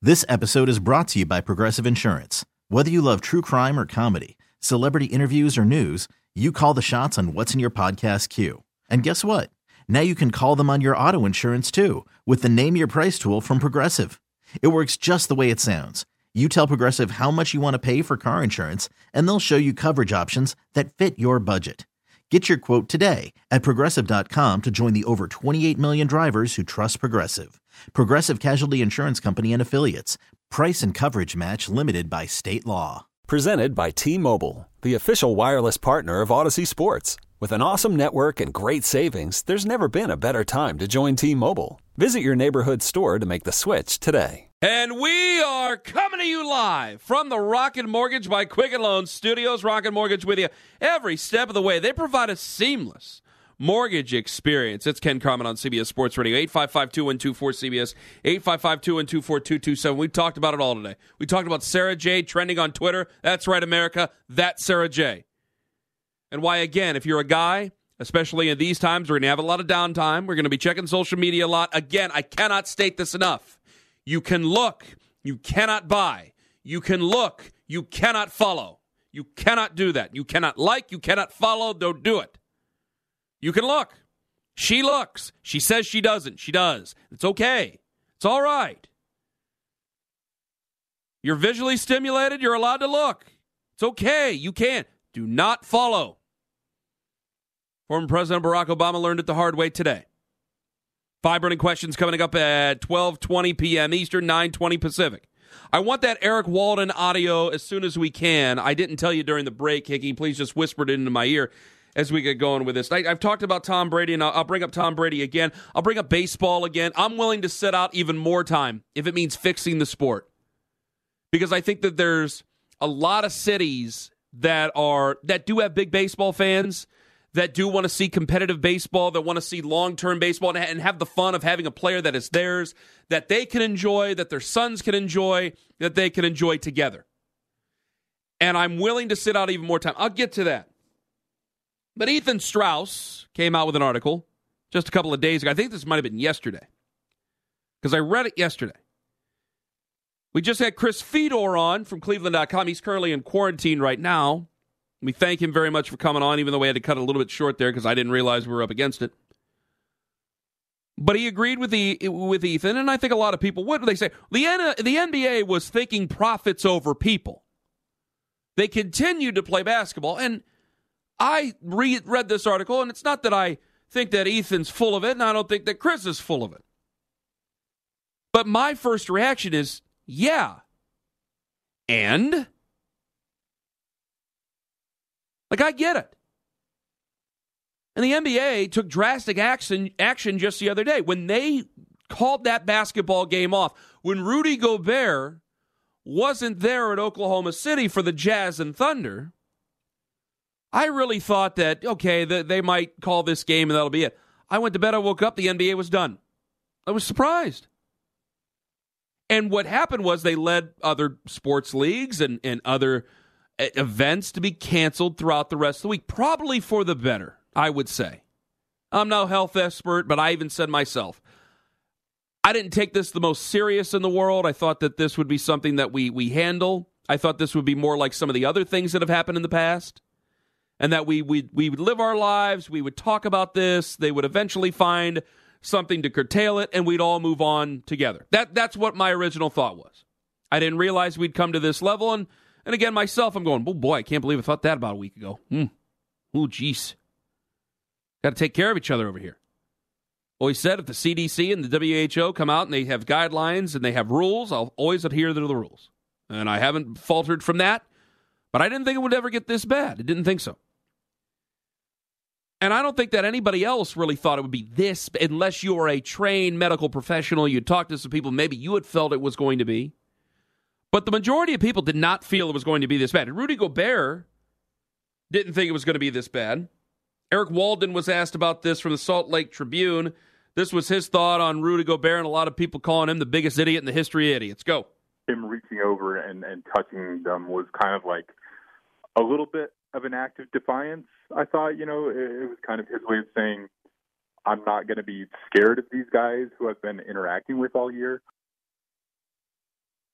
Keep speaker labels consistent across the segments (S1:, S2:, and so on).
S1: This episode is brought to you by Progressive Insurance. Whether you love true crime or comedy, celebrity interviews or news, you call the shots on what's in your podcast queue. And guess what? Now you can call them on your auto insurance too with the Name Your Price tool from Progressive. It works just the way it sounds. You tell Progressive how much you want to pay for car insurance, and they'll show you coverage options that fit your budget. Get your quote today at Progressive.com to join the over 28 million drivers who trust Progressive. Progressive Casualty Insurance Company and Affiliates. Price and coverage match limited by state law.
S2: Presented by T-Mobile, the official wireless partner of Odyssey Sports. With an awesome network and great savings, there's never been a better time to join T-Mobile. Visit your neighborhood store to make the switch today.
S3: And we are coming to you live from the Rocket Mortgage by Quicken Loans Studios. Rocket Mortgage with you every step of the way. They provide a seamless mortgage experience. It's Ken Carman on CBS Sports Radio, 855-2124-CBS, 855-212-4227. We talked about it all today. We talked about Sarah J. trending on Twitter. That's right, America. That's Sarah J. And why, again, if you're a guy, especially in these times, we're going to have a lot of downtime. We're going to be checking social media a lot. Again, I cannot state this enough. You can look. You cannot buy. You can look. You cannot follow. You cannot do that. You cannot like. You cannot follow. Don't do it. You can look. She looks. She says she doesn't. She does. It's okay. It's all right. You're visually stimulated. You're allowed to look. It's okay. You can. Do not follow. Former President Barack Obama learned it the hard way today. 5 burning questions coming up at 12:20 p.m. Eastern, 9:20 Pacific. I want that Eric Walden audio as soon as we can. I didn't tell you during the break, Hickey. Please just whisper it into my ear as we get going with this. I've talked about Tom Brady, and I'll bring up Tom Brady again. I'll bring up baseball again. I'm willing to sit out even more time if it means fixing the sport. Because I think that there's a lot of cities that do have big baseball fans, that do want to see competitive baseball, that want to see long-term baseball and have the fun of having a player that is theirs, that they can enjoy, that their sons can enjoy, that they can enjoy together. And I'm willing to sit out even more time. I'll get to that. But Ethan Strauss came out with an article just a couple of days ago. I think this might have been yesterday, because I read it yesterday. We just had Chris Fedor on from Cleveland.com. He's currently in quarantine right now. We thank him very much for coming on, even though we had to cut it a little bit short there because I didn't realize we were up against it. But he agreed with Ethan, and I think a lot of people would. They say the NBA was thinking profits over people. They continued to play basketball, and I read this article, and it's not that I think that Ethan's full of it, and I don't think that Chris is full of it. But my first reaction is, yeah. And? Like, I get it. And the NBA took drastic action just the other day. When they called that basketball game off, when Rudy Gobert wasn't there at Oklahoma City for the Jazz and Thunder, I really thought that, okay, they might call this game and that'll be it. I went to bed, I woke up, the NBA was done. I was surprised. And what happened was they led other sports leagues and other events to be canceled throughout the rest of the week, probably for the better, I would say. I'm no health expert, but I even said myself, I didn't take this the most serious in the world. I thought that this would be something that we handle. I thought this would be more like some of the other things that have happened in the past, and that we would live our lives, we would talk about this, they would eventually find something to curtail it, and we'd all move on together. That's what my original thought was. I didn't realize we'd come to this level, and again, myself, I'm going, oh boy, I can't believe I thought that about a week ago. Oh, geez. Got to take care of each other over here. Always said if the CDC and the WHO come out and they have guidelines and they have rules, I'll always adhere to the rules. And I haven't faltered from that, but I didn't think it would ever get this bad. I didn't think so. And I don't think that anybody else really thought it would be this, unless you were a trained medical professional, you talked to some people, maybe you had felt it was going to be. But the majority of people did not feel it was going to be this bad. And Rudy Gobert didn't think it was going to be this bad. Eric Walden was asked about this from the Salt Lake Tribune. This was his thought on Rudy Gobert, and a lot of people calling him the biggest idiot in the history of idiots. Go.
S4: Him reaching over and touching them was kind of like a little bit of an act of defiance. I thought, it was kind of his way of saying, I'm not going to be scared of these guys who I've been interacting with all year.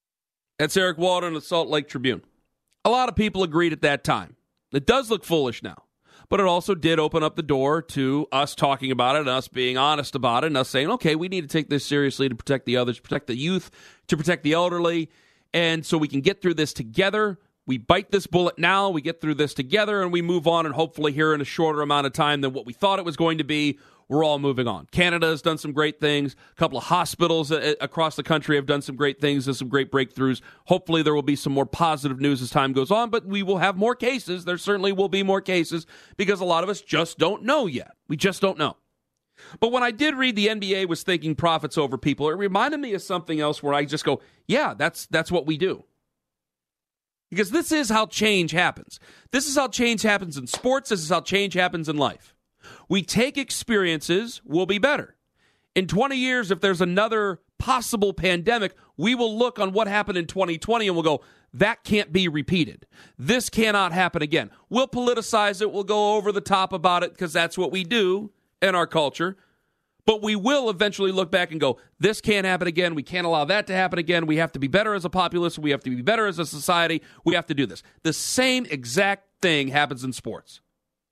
S3: That's Eric Walden of the Salt Lake Tribune. A lot of people agreed at that time. It does look foolish now, but it also did open up the door to us talking about it and us being honest about it and us saying, okay, we need to take this seriously to protect the others, to protect the youth, to protect the elderly, and so we can get through this together. We bite this bullet now, we get through this together, and we move on, and hopefully here in a shorter amount of time than what we thought it was going to be, we're all moving on. Canada has done some great things. A couple of hospitals across the country have done some great things and some great breakthroughs. Hopefully there will be some more positive news as time goes on, but we will have more cases. There certainly will be more cases because a lot of us just don't know yet. We just don't know. But when I did read the NBA was thinking profits over people, it reminded me of something else where I just go, yeah, that's what we do. Because this is how change happens. This is how change happens in sports. This is how change happens in life. We take experiences, we'll be better. In 20 years, if there's another possible pandemic, we will look on what happened in 2020 and we'll go, that can't be repeated. This cannot happen again. We'll politicize it. We'll go over the top about it because that's what we do in our culture. But we will eventually look back and go, this can't happen again. We can't allow that to happen again. We have to be better as a populace. We have to be better as a society. We have to do this. The same exact thing happens in sports.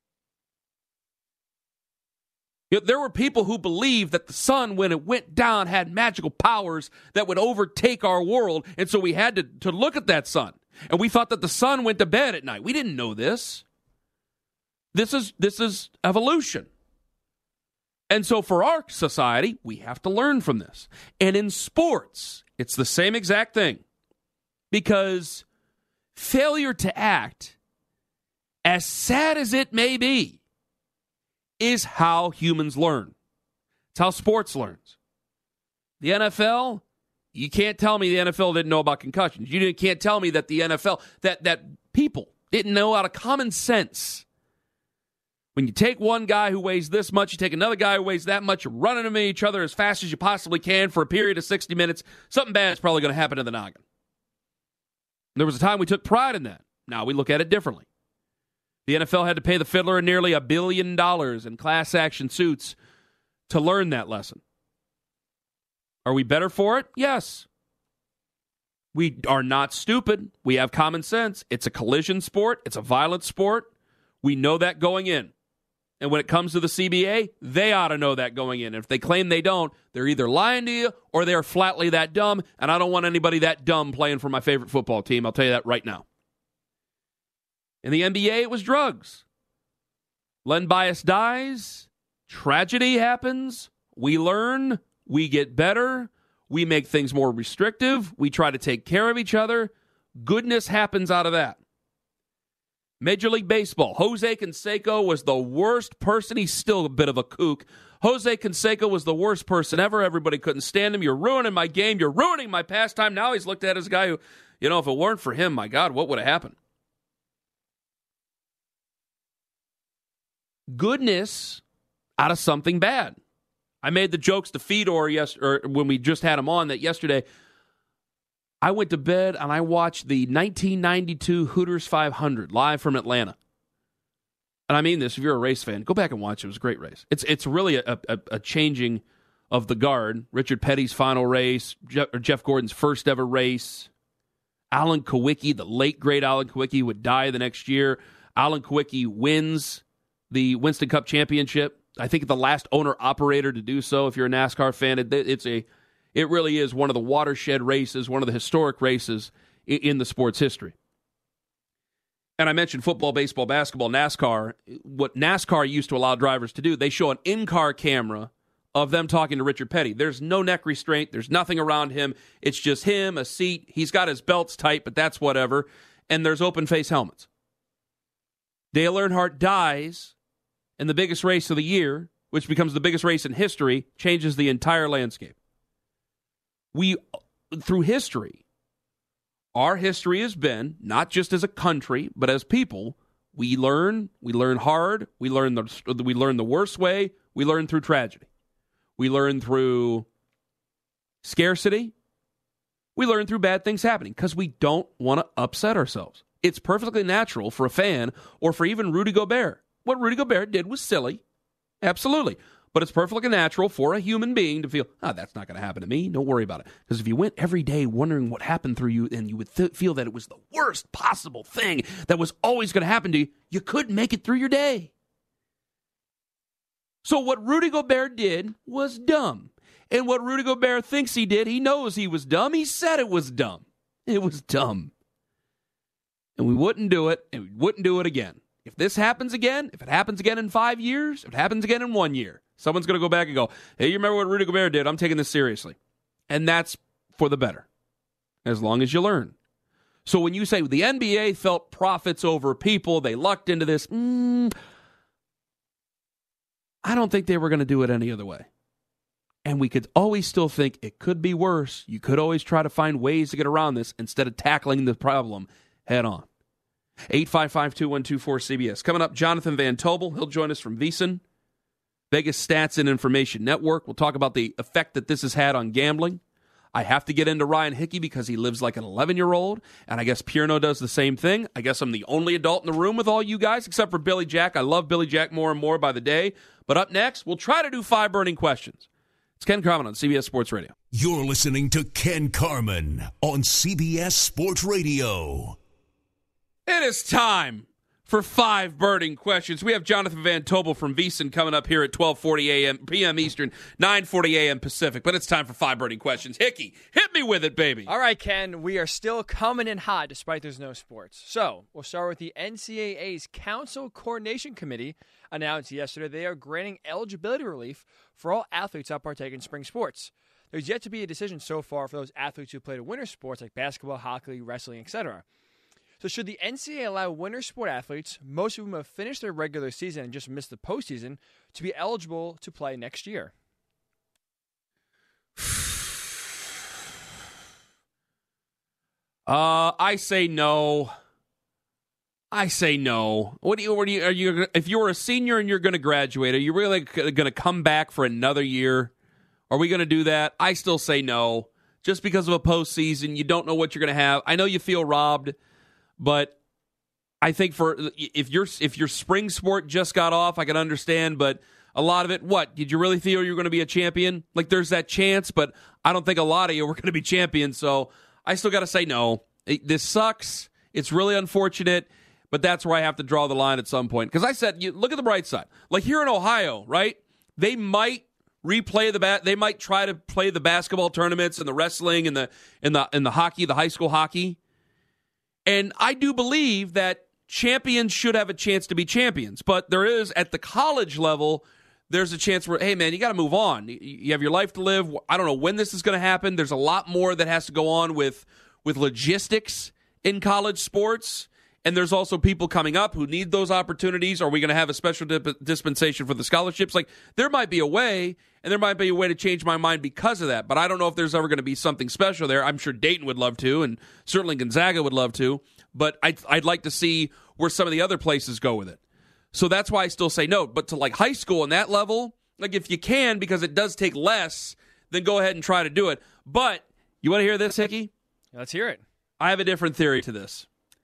S3: There were people who believed that the sun, when it went down, had magical powers that would overtake our world, and so we had to look at that sun. And we thought that the sun went to bed at night. We didn't know this. This is evolution. And so for our society, we have to learn from this. And in sports, it's the same exact thing. Because failure to act, as sad as it may be, is how humans learn. It's how sports learns. The NFL, you can't tell me the NFL didn't know about concussions. You can't tell me that the NFL, that people didn't know out of common sense. When you take one guy who weighs this much, you take another guy who weighs that much, you're running them at each other as fast as you possibly can for a period of 60 minutes, something bad is probably going to happen to the noggin. There was a time we took pride in that. Now we look at it differently. The NFL had to pay the fiddler nearly $1 billion in class action suits to learn that lesson. Are we better for it? Yes. We are not stupid. We have common sense. It's a collision sport. It's a violent sport. We know that going in. And when it comes to the CBA, they ought to know that going in. If they claim they don't, they're either lying to you or they're flatly that dumb, and I don't want anybody that dumb playing for my favorite football team. I'll tell you that right now. In the NBA, it was drugs. Len Bias dies. Tragedy happens. We learn. We get better. We make things more restrictive. We try to take care of each other. Goodness happens out of that. Major League Baseball. Jose Canseco was the worst person. He's still a bit of a kook. Jose Canseco was the worst person ever. Everybody couldn't stand him. You're ruining my game. You're ruining my pastime. Now he's looked at as a guy who, if it weren't for him, my God, what would have happened? Goodness out of something bad. I made the jokes to Fedor when we just had him on that yesterday. I went to bed and I watched the 1992 Hooters 500 live from Atlanta. And I mean this, if you're a race fan, go back and watch it. It was a great race. It's really a changing of the guard. Richard Petty's final race, Jeff Gordon's first ever race. Alan Kawicki, the late great Alan Kawicki, would die the next year. Alan Kawicki wins the Winston Cup Championship. I think the last owner-operator to do so. If you're a NASCAR fan, it really is one of the watershed races, one of the historic races in the sports history. And I mentioned football, baseball, basketball, NASCAR. What NASCAR used to allow drivers to do, they show an in-car camera of them talking to Richard Petty. There's no neck restraint. There's nothing around him. It's just him, a seat. He's got his belts tight, but that's whatever. And there's open-face helmets. Dale Earnhardt dies in the biggest race of the year, which becomes the biggest race in history, changes the entire landscape. Through history, our history has been, not just as a country, but as people, we learn hard, we learn the worst way, we learn through tragedy. We learn through scarcity, we learn through bad things happening, because we don't want to upset ourselves. It's perfectly natural for a fan, or for even Rudy Gobert. What Rudy Gobert did was silly, absolutely. But it's perfectly natural for a human being to feel, that's not going to happen to me. Don't worry about it. Because if you went every day wondering what happened through you and you would feel that it was the worst possible thing that was always going to happen to you, you couldn't make it through your day. So what Rudy Gobert did was dumb. And what Rudy Gobert thinks he did, he knows he was dumb. He said it was dumb. It was dumb. And we wouldn't do it, and we wouldn't do it again. If this happens again, if it happens again in 5 years, if it happens again in 1 year, someone's going to go back and go, hey, you remember what Rudy Gobert did? I'm taking this seriously. And that's for the better, as long as you learn. So when you say the NBA felt profits over people, they lucked into this, I don't think they were going to do it any other way. And we could always still think it could be worse. You could always try to find ways to get around this instead of tackling the problem head on. 855-2124-CBS. Coming up, Jonathan Van Tobel. He'll join us from VEASAN, Vegas Stats and Information Network. We'll talk about the effect that this has had on gambling. I have to get into Ryan Hickey because he lives like an 11-year-old, and I guess Pierno does the same thing. I guess I'm the only adult in the room with all you guys, except for Billy Jack. I love Billy Jack more and more by the day. But up next, we'll try to do 5 burning questions. It's Ken Carman on CBS Sports Radio.
S5: You're listening to Ken Carman on CBS Sports Radio.
S3: It is time for 5 burning questions. We have Jonathan Van Tobel from VEASAN coming up here at 12:40 p.m. Eastern, 9:40 a.m. Pacific. But it's time for 5 burning questions. Hickey, hit me with it, baby.
S6: All right, Ken, we are still coming in hot despite there's no sports. So we'll start with the NCAA's Council Coordination Committee announced yesterday they are granting eligibility relief for all athletes that partake in spring sports. There's yet to be a decision so far for those athletes who played winter sports like basketball, hockey, wrestling, etc. So should the NCAA allow winter sport athletes, most of whom have finished their regular season and just missed the postseason, to be eligible to play next year?
S3: I say no. What are you? If you were a senior and you're going to graduate, are you really going to come back for another year? Are we going to do that? I still say no. Just because of a postseason, you don't know what you're going to have. I know you feel robbed. But I think if your spring sport just got off, I can understand. But a lot of it, what? Did you really feel you were going to be a champion? Like there's that chance, but I don't think a lot of you were going to be champions. So I still got to say no. This sucks. It's really unfortunate, but that's where I have to draw the line at some point. Because I said, look at the bright side. Like here in Ohio, right? They might replay they might try to play the basketball tournaments and the wrestling and the hockey, the high school hockey. And I do believe that champions should have a chance to be champions. But there is, at the college level, there's a chance where, hey, man, you got to move on. You have your life to live. I don't know when this is going to happen. There's a lot more that has to go on with logistics in college sports. And there's also people coming up who need those opportunities. Are we going to have a special dispensation for the scholarships? Like, there might be a way, and there might be a way to change my mind because of that. But I don't know if there's ever going to be something special there. I'm sure Dayton would love to, and certainly Gonzaga would love to. But I'd like to see where some of the other places go with it. So that's why I still say no. But to like high school and that level, like if you can, because it does take less, then go ahead and try to do it. But you want to hear this, Hickey?
S6: Let's hear it.
S3: I have a different theory to this.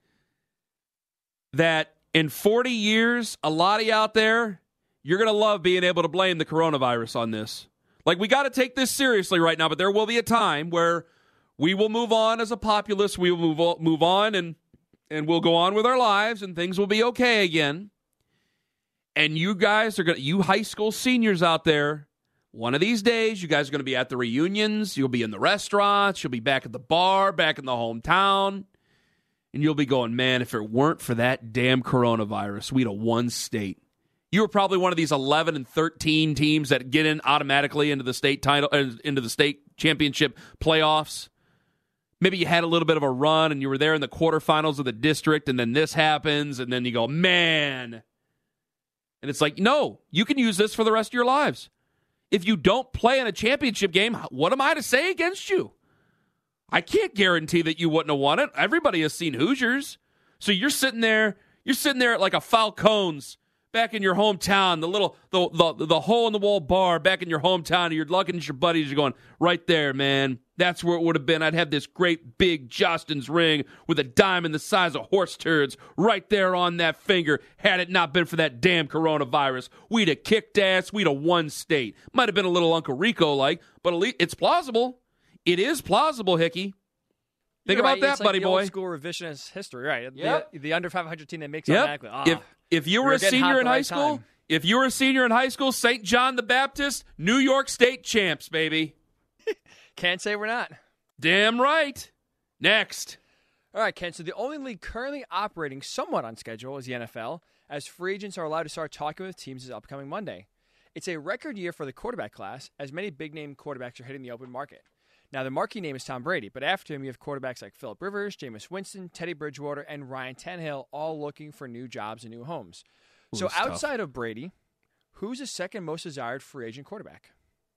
S3: That in 40 years, a lot of you out there, you're going to love being able to blame the coronavirus on this. Like, we got to take this seriously right now, but there will be a time where we will move on as a populace. We will move on, and we'll go on with our lives, and things will be okay again. And you guys you high school seniors out there, one of these days, you guys are going to be at the reunions. You'll be in the restaurants. You'll be back at the bar, back in the hometown. And you'll be going, man, if it weren't for that damn coronavirus, we'd have won state. You were probably one of these 11 and 13 teams that get in automatically into the state title, into the state championship playoffs. Maybe you had a little bit of a run and you were there in the quarterfinals of the district, and then this happens, and then you go, man. And it's like, no, you can use this for the rest of your lives. If you don't play in a championship game, what am I to say against you? I can't guarantee that you wouldn't have won it. Everybody has seen Hoosiers. So you're sitting there at like a Falcone's back in your hometown, the hole in the wall bar back in your hometown, and you're looking at your buddies, you're going, right there, man. That's where it would have been. I'd have this great big Justin's ring with a diamond the size of horse turds right there on that finger. Had it not been for that damn coronavirus, we'd have kicked ass. We'd have won state. Might have been a little Uncle Rico-like, but at least it's plausible. It is plausible, Hickey. Think about that,
S6: it's
S3: buddy
S6: like the
S3: boy.
S6: Old school revisionist history, right?
S3: Yep.
S6: The under 500 team that makes
S3: Yep.
S6: automatically.
S3: If you were a senior in high school, St. John the Baptist, New York State champs, baby.
S6: Can't say we're not.
S3: Damn right. Next.
S6: All right, Ken. So the only league currently operating somewhat on schedule is the NFL, as free agents are allowed to start talking with teams this upcoming Monday. It's a record year for the quarterback class, as many big-name quarterbacks are hitting the open market. Now, the marquee name is Tom Brady, but after him, you have quarterbacks like Phillip Rivers, Jameis Winston, Teddy Bridgewater, and Ryan Tannehill, all looking for new jobs and new homes. So outside of Brady, who's the second most desired free agent quarterback?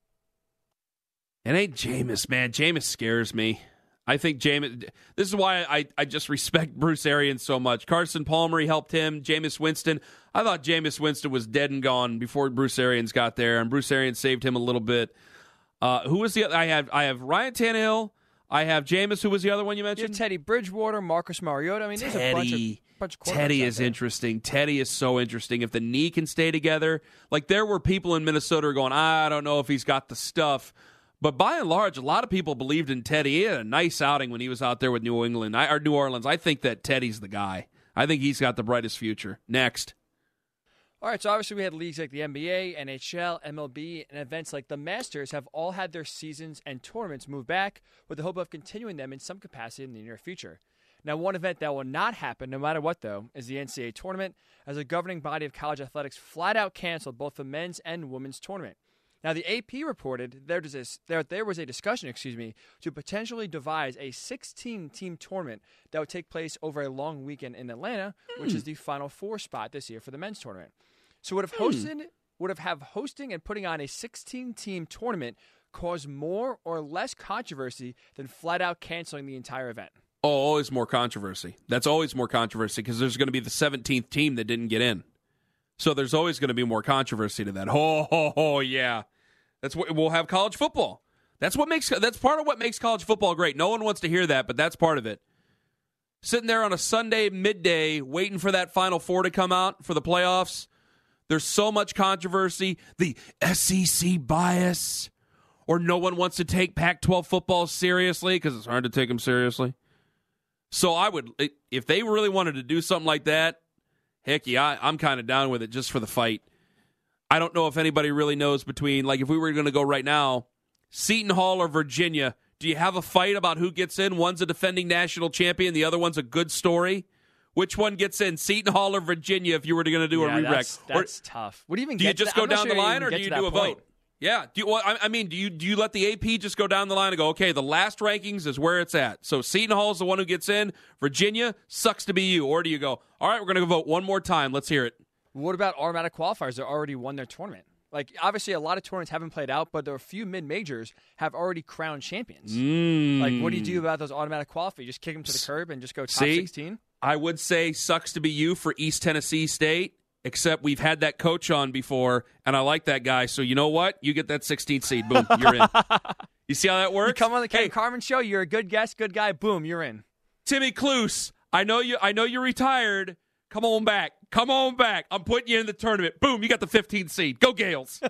S3: It ain't Jameis, man. Jameis scares me. I think Jameis. This is why I just respect Bruce Arians so much. Carson Palmer, he helped him. Jameis Winston. I thought Jameis Winston was dead and gone before Bruce Arians got there, and Bruce Arians saved him a little bit. Who was the other? I have Ryan Tannehill. I have Jameis. Who was the other one you mentioned?
S6: Teddy Bridgewater, Marcus Mariota. I mean, there's a bunch of quarterbacks.
S3: Teddy is interesting. Teddy is so interesting. If the knee can stay together, like there were people in Minnesota going, I don't know if he's got the stuff. But by and large, a lot of people believed in Teddy. He had a nice outing when he was out there with New Orleans. I think that Teddy's the guy. I think he's got the brightest future. Next.
S6: All right, so obviously we had leagues like the NBA, NHL, MLB, and events like the Masters have all had their seasons and tournaments move back with the hope of continuing them in some capacity in the near future. Now, one event that will not happen, no matter what, though, is the NCAA tournament, as a governing body of college athletics flat out canceled both the men's and women's tournament. Now, the AP reported there was a discussion, to potentially devise a 16-team tournament that would take place over a long weekend in Atlanta, which is the Final Four spot this year for the men's tournament. So would have hosting and putting on a 16-team tournament cause more or less controversy than flat out canceling the entire event?
S3: Oh, always more controversy. That's always more controversy because there's going to be the 17th team that didn't get in. So there's always going to be more controversy to that. Yeah. That's what we'll have college football. That's part of what makes college football great. No one wants to hear that, but that's part of it. Sitting there on a Sunday midday waiting for that Final Four to come out for the playoffs. There's so much controversy. The SEC bias, or no one wants to take Pac-12 football seriously because it's hard to take them seriously. So I would, if they really wanted to do something like that, heck yeah, I'm kind of down with it just for the fight. I don't know if anybody really knows between, like if we were going to go right now, Seton Hall or Virginia, do you have a fight about who gets in? One's a defending national champion, the other one's a good story. Which one gets in, Seton Hall or Virginia, if you were going to do a re-rec?
S6: That's tough. What do you even
S3: do you just go down the line, or do you do a vote? Yeah. Do you let the AP just go down the line and go, okay, the last rankings is where it's at. So Seton Hall is the one who gets in. Virginia sucks to be you. Or do you go, all right, we're going to vote one more time. Let's hear it.
S6: What about automatic qualifiers that already won their tournament? Like, obviously, a lot of tournaments haven't played out, but there are a few mid-majors have already crowned champions. Like, what do you do about those automatic qualifiers? You just kick them to the curb and just go top 16?
S3: I would say sucks to be you for East Tennessee State, except we've had that coach on before, and I like that guy. So you know what? You get that 16th seed. Boom, you're in. You see how that works?
S6: You come on the Ken Carman show. You're a good guest, good guy. Boom, you're in.
S3: Timmy Kluse, I know you're retired. Come on back. Come on back. I'm putting you in the tournament. Boom, you got the 15th seed. Go Gales.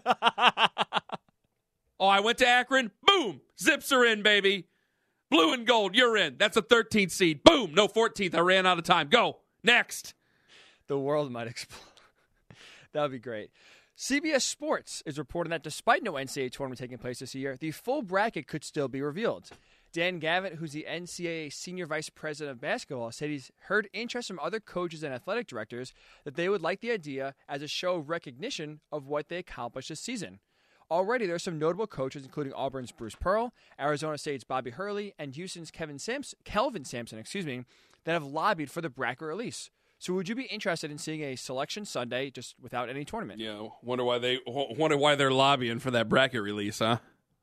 S3: Oh, I went to Akron. Boom, Zips are in, baby. Blue and gold, you're in. That's a 13th seed. Boom, no 14th. I ran out of time. Go. Next.
S6: The world might explode. That would be great. CBS Sports is reporting that despite no NCAA tournament taking place this year, the full bracket could still be revealed. Dan Gavitt, who's the NCAA Senior Vice President of Basketball, said he's heard interest from other coaches and athletic directors that they would like the idea as a show of recognition of what they accomplished this season. Already, there are some notable coaches, including Auburn's Bruce Pearl, Arizona State's Bobby Hurley, and Houston's Kelvin Sampson, that have lobbied for the bracket release. So would you be interested in seeing a selection Sunday just without any tournament?
S3: Yeah, wonder why they're lobbying for that bracket release, huh?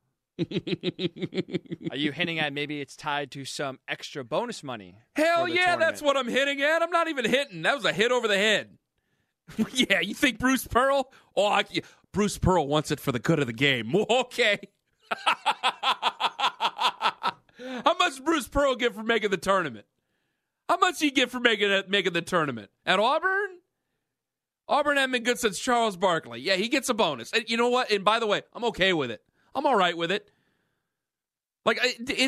S6: Are you hinting at maybe it's tied to some extra bonus money?
S3: Hell yeah, tournament? That's what I'm hitting at. I'm not even hitting. That was a hit over the head. Yeah, you think Bruce Pearl? Oh, Bruce Pearl wants it for the good of the game. Okay. How much Bruce Pearl get for making the tournament? How much he get for making the tournament? At Auburn? Auburn hadn't been good since Charles Barkley. Yeah, he gets a bonus. And you know what? And by the way, I'm okay with it. I'm all right with it. Like,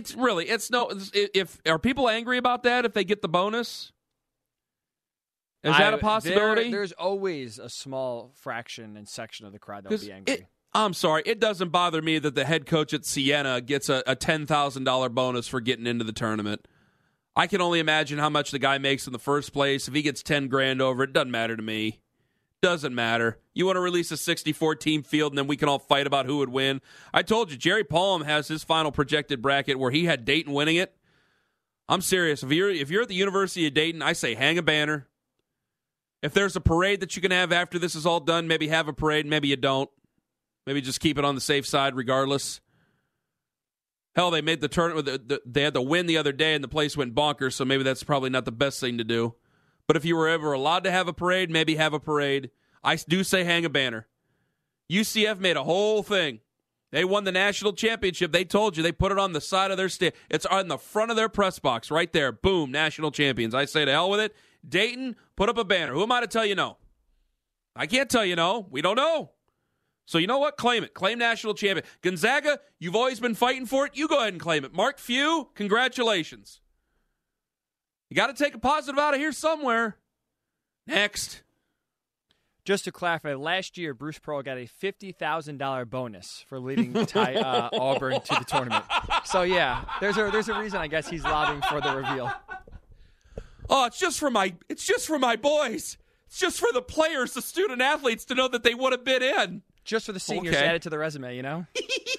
S3: are people angry about that if they get the bonus? Is that a possibility?
S6: There's always a small fraction and section of the crowd that will be angry.
S3: I'm sorry. It doesn't bother me that the head coach at Siena gets a $10,000 bonus for getting into the tournament. I can only imagine how much the guy makes in the first place. If he gets $10,000 over, it doesn't matter to me. Doesn't matter. You want to release a 64-team field, and then we can all fight about who would win. I told you, Jerry Palm has his final projected bracket where he had Dayton winning it. I'm serious. If you're at the University of Dayton, I say hang a banner. If there's a parade that you can have after this is all done, maybe have a parade, maybe you don't. Maybe just keep it on the safe side regardless. Hell, they made the tournament. They had the win the other day, and the place went bonkers, so maybe that's probably not the best thing to do. But if you were ever allowed to have a parade, maybe have a parade. I do say hang a banner. UCF made a whole thing. They won the national championship. They told you. They put it on the side of their stage. It's on the front of their press box right there. Boom, national champions. I say to hell with it. Dayton, put up a banner. Who am I to tell you no? I can't tell you no. We don't know. So you know what? Claim it. Claim national champion. Gonzaga, you've always been fighting for it. You go ahead and claim it. Mark Few, congratulations. You got to take a positive out of here somewhere. Next.
S6: Just to clarify, last year, Bruce Pearl got a $50,000 bonus for leading Auburn to the tournament. So, yeah, there's a reason I guess he's lobbying for the reveal.
S3: Oh, it's just for my boys. It's just for the players, the student athletes, to know that they would have been in.
S6: Just for the seniors to add it to the resume, you know?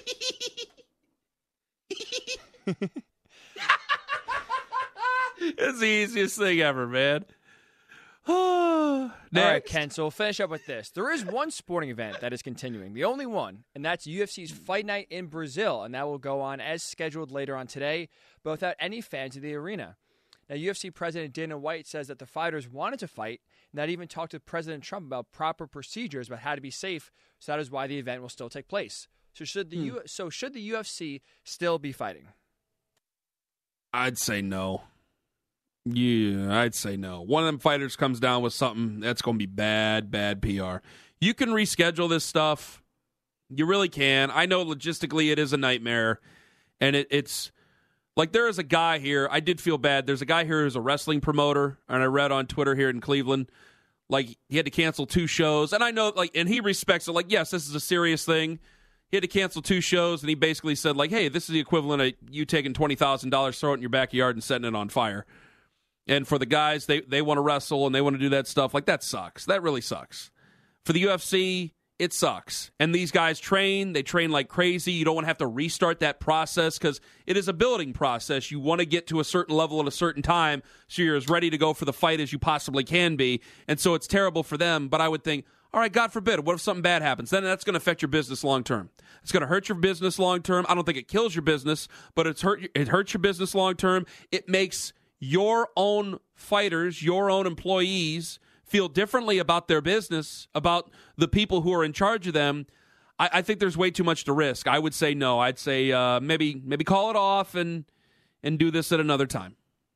S3: It's the easiest thing ever, man.
S6: All right, Ken, so we'll finish up with this. There is one sporting event that is continuing, the only one, and that's UFC's Fight Night in Brazil, and that will go on as scheduled later on today, but without any fans in the arena. Now, UFC President Dana White says that the fighters wanted to fight, and that even talked to President Trump about proper procedures about how to be safe, so that is why the event will still take place. So should the UFC still be fighting?
S3: I'd say no. Yeah, I'd say no. One of them fighters comes down with something, that's going to be bad PR. You can reschedule this stuff. You really can. I know logistically it is a nightmare, and it's like there is a guy here. I did feel bad. There's a guy here who's a wrestling promoter, and I read on Twitter here in Cleveland, like he had to cancel 2 shows, and I know, like, and he respects it. Like, yes, this is a serious thing. He had to cancel 2 shows, and he basically said, like, hey, this is the equivalent of you taking $20,000, throwing it in your backyard, and setting it on fire. And for the guys, they want to wrestle and they want to do that stuff. Like, that sucks. That really sucks. For the UFC, it sucks. And these guys train. They train like crazy. You don't want to have to restart that process because it is a building process. You want to get to a certain level at a certain time so you're as ready to go for the fight as you possibly can be. And so it's terrible for them. But I would think, all right, God forbid, what if something bad happens? Then that's going to affect your business long term. It's going to hurt your business long term. I don't think it kills your business, but it hurts your business long term. It makes your own fighters, your own employees feel differently about their business, about the people who are in charge of them. I think there's way too much to risk. I would say no. I'd say maybe call it off and do this at another time.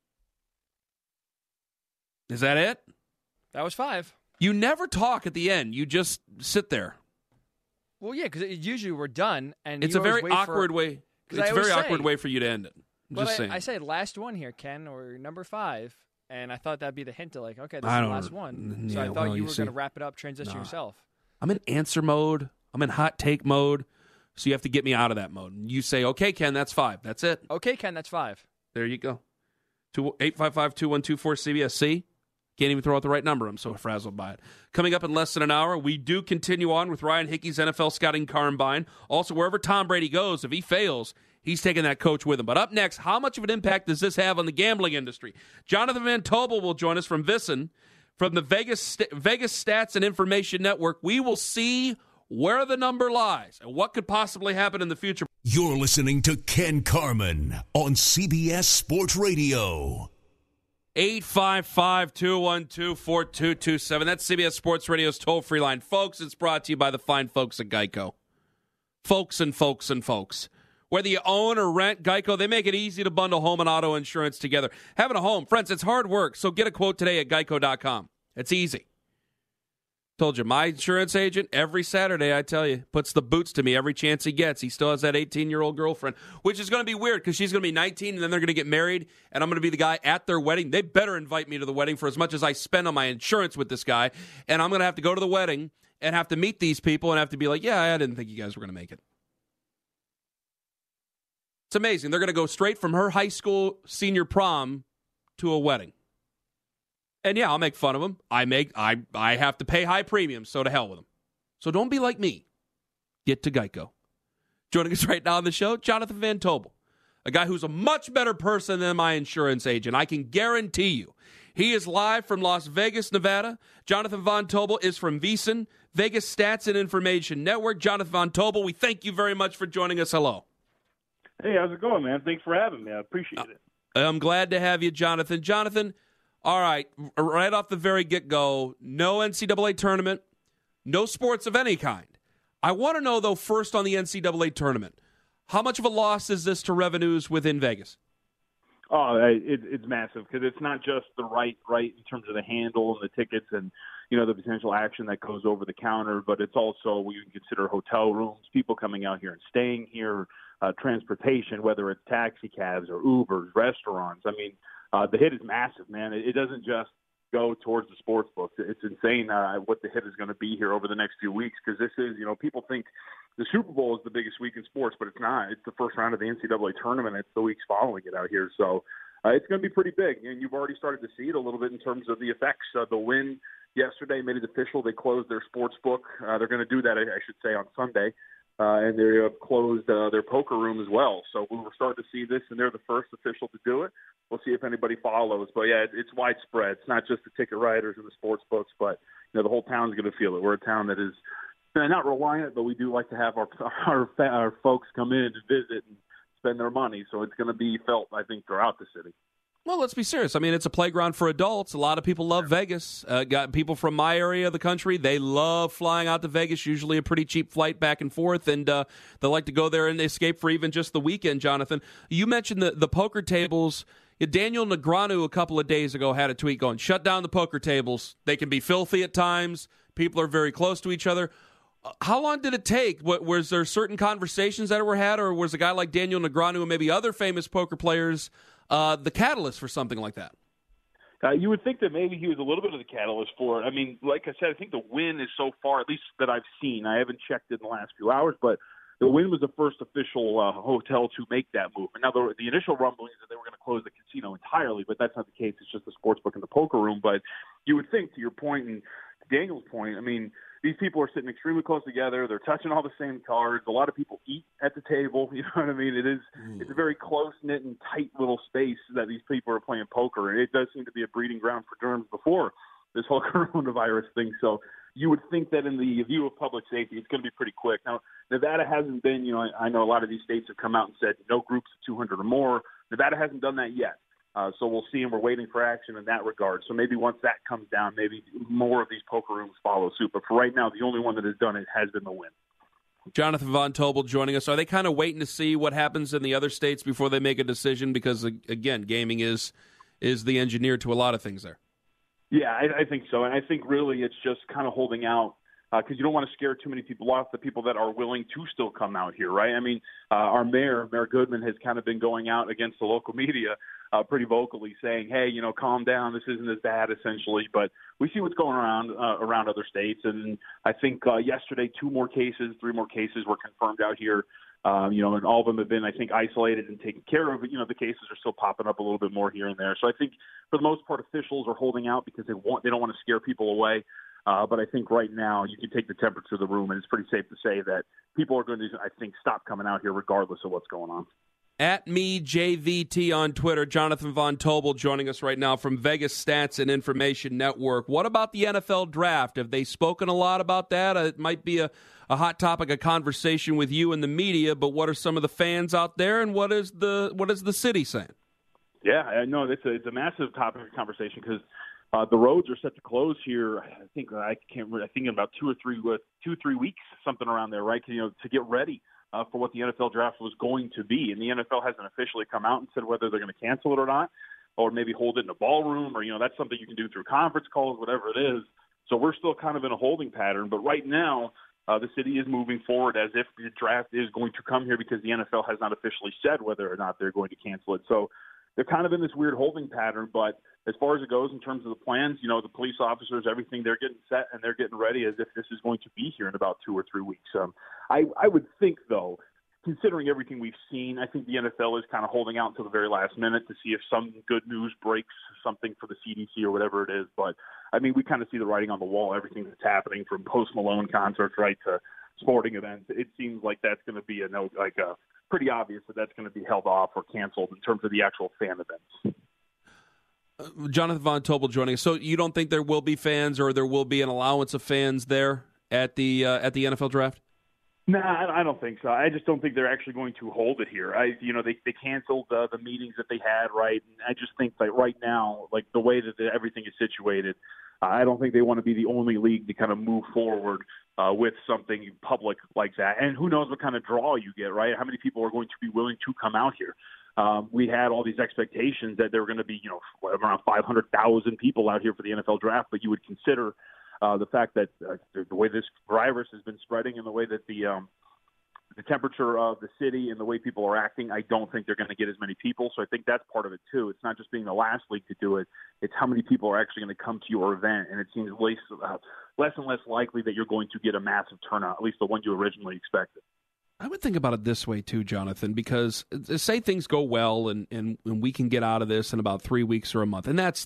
S3: Is that it?
S6: That was 5.
S3: You never talk at the end. You just sit there.
S6: Well, yeah, because usually we're done, and
S3: it's a very awkward way. It's a very awkward way for you to end it.
S6: I said last one here, Ken, or number 5, and I thought that'd be the hint to like, okay, this is the last one. So I thought you were going to wrap it up, transition yourself. I'm
S3: in answer mode. I'm in hot take mode. So you have to get me out of that mode. You say, okay, Ken, that's 5. That's it.
S6: Okay, Ken, that's 5.
S3: There you go. 855-2124-CBS. Can't even throw out the right number. I'm so frazzled by it. Coming up in less than an hour, we do continue on with Ryan Hickey's NFL Scouting Combine. Also, wherever Tom Brady goes, if he fails, he's taking that coach with him. But up next, how much of an impact does this have on the gambling industry? Jonathan Van Tobel will join us from VSiN, from the Vegas Stats and Information Network. We will see where the number lies and what could possibly happen in the future.
S5: You're listening to Ken Carman on CBS Sports Radio.
S3: 855-212-4227. That's CBS Sports Radio's toll-free line. Folks, it's brought to you by the fine folks at Geico. Folks and folks and folks. Whether you own or rent, Geico, they make it easy to bundle home and auto insurance together. Having a home, friends, it's hard work, so get a quote today at geico.com. It's easy. Told you, my insurance agent, every Saturday, I tell you, puts the boots to me every chance he gets. He still has that 18-year-old girlfriend, which is going to be weird because she's going to be 19, and then they're going to get married, and I'm going to be the guy at their wedding. They better invite me to the wedding for as much as I spend on my insurance with this guy, and I'm going to have to go to the wedding and have to meet these people and have to be like, yeah, I didn't think you guys were going to make it. It's amazing. They're going to go straight from her high school senior prom to a wedding. And yeah, I'll make fun of them. I have to pay high premiums, so to hell with them. So don't be like me. Get to Geico. Joining us right now on the show, Jonathan Van Tobel, a guy who's a much better person than my insurance agent. I can guarantee you. He is live from Las Vegas, Nevada. Jonathan Von Tobel is from VEASAN, Vegas Stats and Information Network. Jonathan Von Tobel, we thank you very much for joining us. Hello.
S7: Hey, how's it going, man? Thanks for having me. I appreciate it.
S3: I'm glad to have you, Jonathan. Jonathan, all right, right off the very get-go, no NCAA tournament, no sports of any kind. I want to know, though, first on the NCAA tournament, how much of a loss is this to revenues within Vegas?
S7: Oh, it's massive because it's not just the right in terms of the handle and the tickets and, you know, the potential action that goes over the counter, but it's also we can consider hotel rooms, people coming out here and staying here, transportation, whether it's taxi cabs or Ubers, restaurants. I mean, the hit is massive, man. It doesn't just go towards the sports books. It's insane what the hit is going to be here over the next few weeks because this is, you know, people think the Super Bowl is the biggest week in sports, but it's not. It's the first round of the NCAA tournament. It's the weeks following it out here. So it's going to be pretty big, and you've already started to see it a little bit in terms of the effects. The win yesterday made it official. They closed their sports book. They're going to do that, I should say, on Sunday. And they have closed their poker room as well. So we were starting to see this, and they're the first official to do it. We'll see if anybody follows. But, yeah, it's widespread. It's not just the ticket writers and the sports books, but you know the whole town's going to feel it. We're a town that is not reliant, but we do like to have our folks come in and visit and spend their money. So it's going to be felt, I think, throughout the city.
S3: Well, let's be serious. I mean, it's a playground for adults. A lot of people love Vegas. Got people from my area of the country. They love flying out to Vegas, usually a pretty cheap flight back and forth, and they like to go there and escape for even just the weekend, Jonathan. You mentioned the poker tables. Daniel Negreanu a couple of days ago had a tweet going, shut down the poker tables. They can be filthy at times. People are very close to each other. How long did it take? Was there certain conversations that were had, or was a guy like Daniel Negreanu and maybe other famous poker players the catalyst for something like that?
S7: You would think that maybe he was a little bit of the catalyst for it. I mean, like I said, I think the win is so far, at least that I've seen. I haven't checked it in the last few hours, but the Wynn was the first official hotel to make that move. And now the initial rumblings that they were going to close the casino entirely, but that's not the case. It's just the sportsbook and the poker room. But you would think, to your point and to Daniel's point, I mean, these people are sitting extremely close together. They're touching all the same cards. A lot of people eat at the table. You know what I mean? It's a very close-knit and tight little space that these people are playing poker. And it does seem to be a breeding ground for germs before this whole coronavirus thing. So you would think that in the view of public safety, it's going to be pretty quick. Now, Nevada hasn't been, you know, I know a lot of these states have come out and said no groups of 200 or more. Nevada hasn't done that yet. So we'll see, and we're waiting for action in that regard. So maybe once that comes down, maybe more of these poker rooms follow suit. But for right now, the only one that has done it has been the Wynn.
S3: Jonathan Von Tobel joining us. Are they kind of waiting to see what happens in the other states before they make a decision? Because, again, gaming is the engineer to a lot of things there. Yeah,
S7: I think so. And I think really it's just kind of holding out because you don't want to scare too many people off, the people that are willing to still come out here, right? I mean, our Mayor Goodman, has kind of been going out against the local media pretty vocally saying, hey, you know, calm down. This isn't as bad, essentially. But we see what's going around other states. And I think yesterday 3 more cases were confirmed out here. You know, and all of them have been, I think, isolated and taken care of. You know, the cases are still popping up a little bit more here and there. So I think for the most part, officials are holding out because they don't want to scare people away. But I think right now you can take the temperature of the room, and it's pretty safe to say that people are going to, I think, stop coming out here regardless of what's going on.
S3: At me, JVT on Twitter, Jonathan Von Tobel joining us right now from Vegas Stats and Information Network. What about the NFL draft? Have they spoken a lot about that? It might be a hot topic of conversation with you and the media, but what are some of the fans out there, and what is the city saying?
S7: Yeah, I know it's a massive topic of conversation because the roads are set to close here. I think in about 2 or 3 weeks, something around there, right? You know, to get ready for what the NFL draft was going to be. And the NFL hasn't officially come out and said whether they're going to cancel it or not, or maybe hold it in a ballroom, or, that's something you can do through conference calls, whatever it is. So we're still kind of in a holding pattern. But right now, the city is moving forward as if the draft is going to come here because the NFL has not officially said whether or not they're going to cancel it. So they're kind of in this weird holding pattern. But as far as it goes in terms of the plans, the police officers, everything, they're getting set and they're getting ready as if this is going to be here in about 2 or 3 weeks. I would think, though, considering everything we've seen, I think the NFL is kind of holding out until the very last minute to see if some good news breaks, something for the CDC or whatever it is. But, we kind of see the writing on the wall, everything that's happening from Post Malone concerts, right, to sporting events. It seems like that's going to be pretty obvious that that's going to be held off or canceled in terms of the actual fan events.
S3: Jonathan Von Tobel joining us. So you don't think there will be fans or there will be an allowance of fans there at the NFL draft?
S7: No, I don't think so. I just don't think they're actually going to hold it here. They canceled the meetings that they had, right? And I just think that right now, like the way that everything is situated, I don't think they want to be the only league to kind of move forward with something public like that. And who knows what kind of draw you get, right? How many people are going to be willing to come out here? We had all these expectations that there were going to be, around 500,000 people out here for the NFL draft, but you would consider the fact that the way this virus has been spreading and the way that the temperature of the city and the way people are acting, I don't think they're going to get as many people. So I think that's part of it, too. It's not just being the last league to do it. It's how many people are actually going to come to your event. And it seems less and less likely that you're going to get a massive turnout, at least the one you originally expected.
S3: I would think about it this way, too, Jonathan, because say things go well and we can get out of this in about 3 weeks or a month. And that's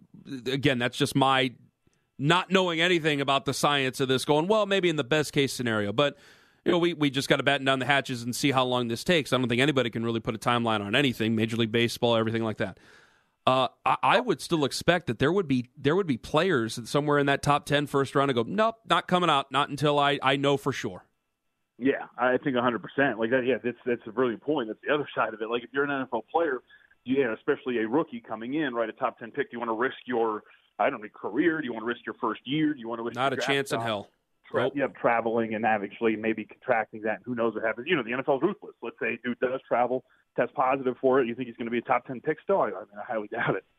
S3: just my not knowing anything about the science of this, going, well, maybe in the best case scenario. But, we just got to batten down the hatches and see how long this takes. I don't think anybody can really put a timeline on anything, Major League Baseball, everything like that. I would still expect that there would be players somewhere in that top 10 first round to go, nope, not coming out, not until I know for sure.
S7: Yeah, I think 100%. Like that, yeah, that's a brilliant point. That's the other side of it. Like if you're an NFL player, especially a rookie coming in, right, a top 10 pick, do you want to risk your career? Do you want to risk your first year? Do you want to risk
S3: not a chance in hell?
S7: Traveling and actually maybe contracting that. Who knows what happens? The NFL's ruthless. Let's say dude does travel, test positive for it. You think he's going to be a top 10 pick still? I highly doubt it.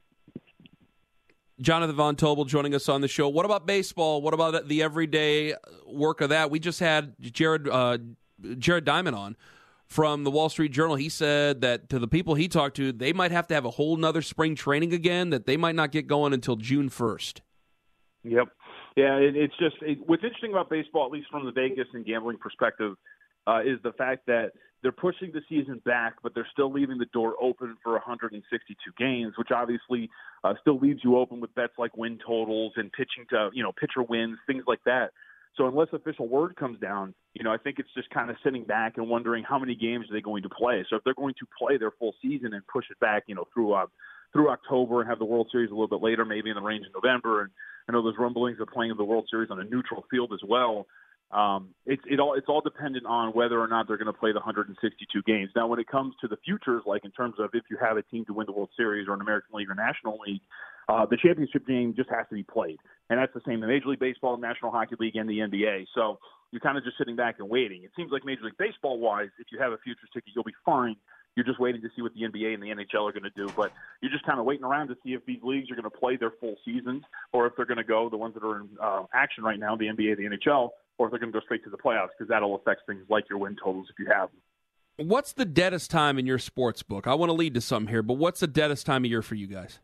S3: Jonathan Von Tobel joining us on the show. What about baseball? What about the everyday work of that? We just had Jared Diamond on from the Wall Street Journal. He said that to the people he talked to, they might have to have a whole nother spring training again, that they might not get going until June 1st.
S7: Yep. Yeah, it's just what's interesting about baseball, at least from the Vegas and gambling perspective, is the fact that they're pushing the season back, but they're still leaving the door open for 162 games, which obviously still leaves you open with bets like win totals and pitching to, pitcher wins, things like that. So unless official word comes down, I think it's just kind of sitting back and wondering how many games are they going to play. So if they're going to play their full season and push it back, through October and have the World Series a little bit later, maybe in the range of November, and I know there's rumblings of playing the World Series on a neutral field as well. It's all dependent on whether or not they're going to play the 162 games. Now, when it comes to the futures, like in terms of if you have a team to win the World Series or an American League or National League, the championship game just has to be played. And that's the same in Major League Baseball, National Hockey League, and the NBA. So you're kind of just sitting back and waiting. It seems like Major League Baseball-wise, if you have a futures ticket, you'll be fine. You're just waiting to see what the NBA and the NHL are going to do. But you're just kind of waiting around to see if these leagues are going to play their full seasons or if they're going to go, the ones that are in action right now, the NBA, the NHL, or if they're going to go straight to the playoffs, because that'll affect things like your win totals if you have them.
S3: What's the deadest time in your sports book? I want to lead to something here, but what's the deadest time of year for you guys?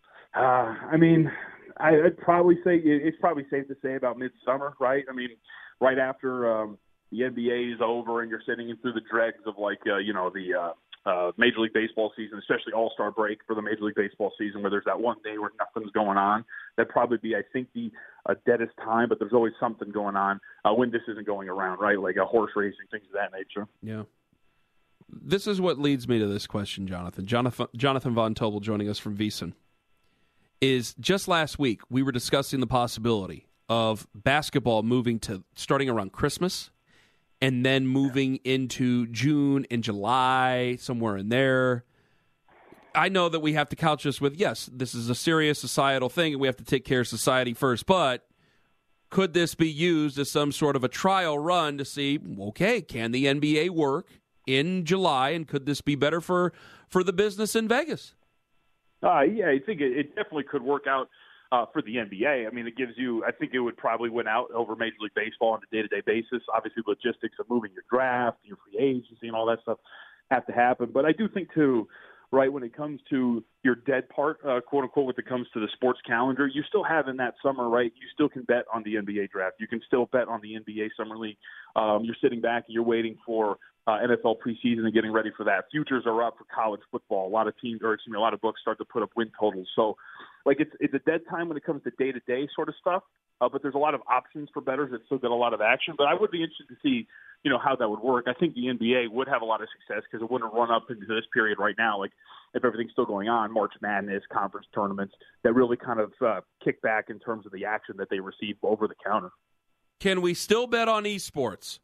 S7: I'd probably say it's probably safe to say about midsummer, right? I mean, right after the NBA is over and you're sitting through the dregs of the Major League Baseball season, especially All-Star break for the Major League Baseball season where there's that one day where nothing's going on. That'd probably be, I think, the deadest time, but there's always something going on when this isn't going around, right? Like a horse racing, things of that nature.
S3: Yeah. This is what leads me to this question, Jonathan. Jonathan Von Tobel joining us from VSiN. Is just last week we were discussing the possibility of basketball moving to starting around Christmas and then moving into June and July, somewhere in there. I know that we have to couch this with, yes, this is a serious societal thing and we have to take care of society first, but could this be used as some sort of a trial run to see, okay, can the NBA work in July, and could this be better for the business in Vegas?
S7: Yeah, I think it definitely could work out for the NBA. I mean, it gives you – I think it would probably win out over Major League Baseball on a day-to-day basis. Obviously, logistics of moving your draft, your free agency, and all that stuff have to happen. But I do think, too, right, when it comes to your dead part, quote-unquote, when it comes to the sports calendar, you still have in that summer, right, you still can bet on the NBA draft. You can still bet on the NBA Summer League. You're sitting back and you're waiting for NFL preseason and getting ready for that. Futures are up for college football. A lot of books start to put up win totals. So, like, it's a dead time when it comes to day-to-day sort of stuff, but there's a lot of options for bettors that still get a lot of action. But I would be interested to see, how that would work. I think the NBA would have a lot of success because it wouldn't run up into this period right now. Like, if everything's still going on, March Madness, conference tournaments, that really kind of kick back in terms of the action that they receive over the counter.
S3: Can we still bet on esports?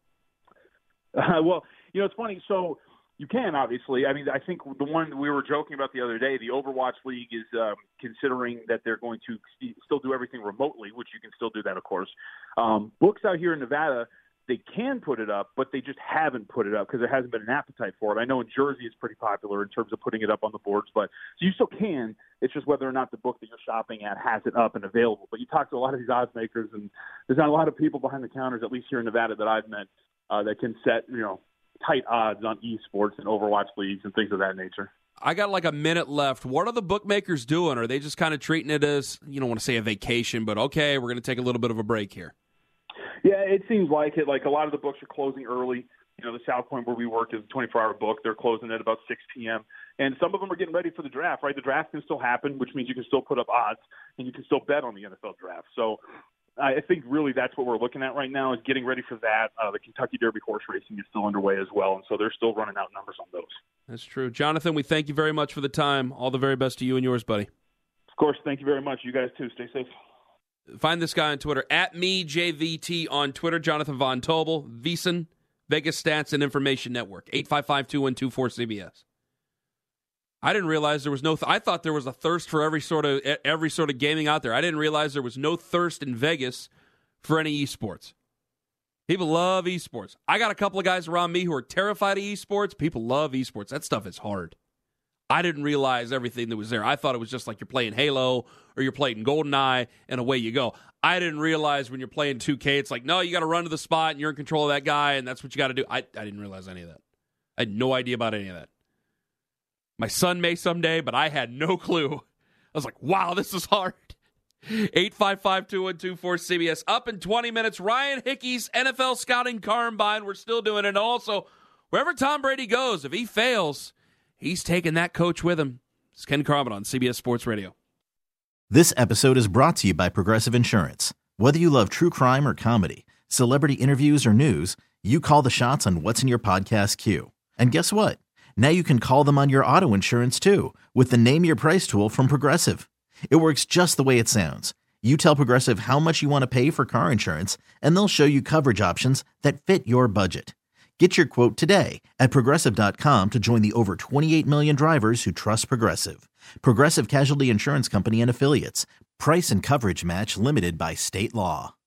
S7: Well, it's funny. So you can, obviously. I mean, I think the one we were joking about the other day, the Overwatch League is considering that they're going to still do everything remotely, which you can still do that, of course. Books out here in Nevada, they can put it up, but they just haven't put it up because there hasn't been an appetite for it. I know in Jersey it's pretty popular in terms of putting it up on the boards, but so you still can. It's just whether or not the book that you're shopping at has it up and available. But you talk to a lot of these odds makers, and there's not a lot of people behind the counters, at least here in Nevada, that I've met that can set, tight odds on esports and Overwatch leagues and things of that nature.
S3: I got like a minute left. What are the bookmakers doing? Are they just kind of treating it as, you don't want to say a vacation, but okay, we're going to take a little bit of a break here?
S7: Yeah, it seems like it. Like a lot of the books are closing early. The South Point where we work is a 24-hour book. They're closing at about 6 p.m. And some of them are getting ready for the draft, right? The draft can still happen, which means you can still put up odds and you can still bet on the NFL draft. So I think really that's what we're looking at right now is getting ready for that. The Kentucky Derby horse racing is still underway as well, and so they're still running out numbers on those. That's
S3: true. Jonathan, we thank you very much for the time. All the very best to you and yours, buddy.
S7: Of course. Thank you very much. You guys, too. Stay safe.
S3: Find this guy on Twitter, @MeJVT on Twitter, Jonathan Von Tobel, VSiN, Vegas Stats and Information Network, 855-2124-CBS. I didn't realize there was I thought there was a thirst for every sort of gaming out there. I didn't realize there was no thirst in Vegas for any esports. People love esports. I got a couple of guys around me who are terrified of esports. People love esports. That stuff is hard. I didn't realize everything that was there. I thought it was just like you're playing Halo or you're playing GoldenEye and away you go. I didn't realize when you're playing 2K, it's like, no, you got to run to the spot and you're in control of that guy and that's what you got to do. I didn't realize any of that. I had no idea about any of that. My son may someday, but I had no clue. I was like, wow, this is hard. 855-2124-CBS. Up in 20 minutes, Ryan Hickey's NFL Scouting Combine. We're still doing it. And also, wherever Tom Brady goes, if he fails, he's taking that coach with him. It's Ken Carman on CBS Sports Radio.
S1: This episode is brought to you by Progressive Insurance. Whether you love true crime or comedy, celebrity interviews or news, you call the shots on what's in your podcast queue. And guess what? Now you can call them on your auto insurance too with the Name Your Price tool from Progressive. It works just the way it sounds. You tell Progressive how much you want to pay for car insurance, and they'll show you coverage options that fit your budget. Get your quote today at Progressive.com to join the over 28 million drivers who trust Progressive. Progressive Casualty Insurance Company and Affiliates. Price and coverage match limited by state law.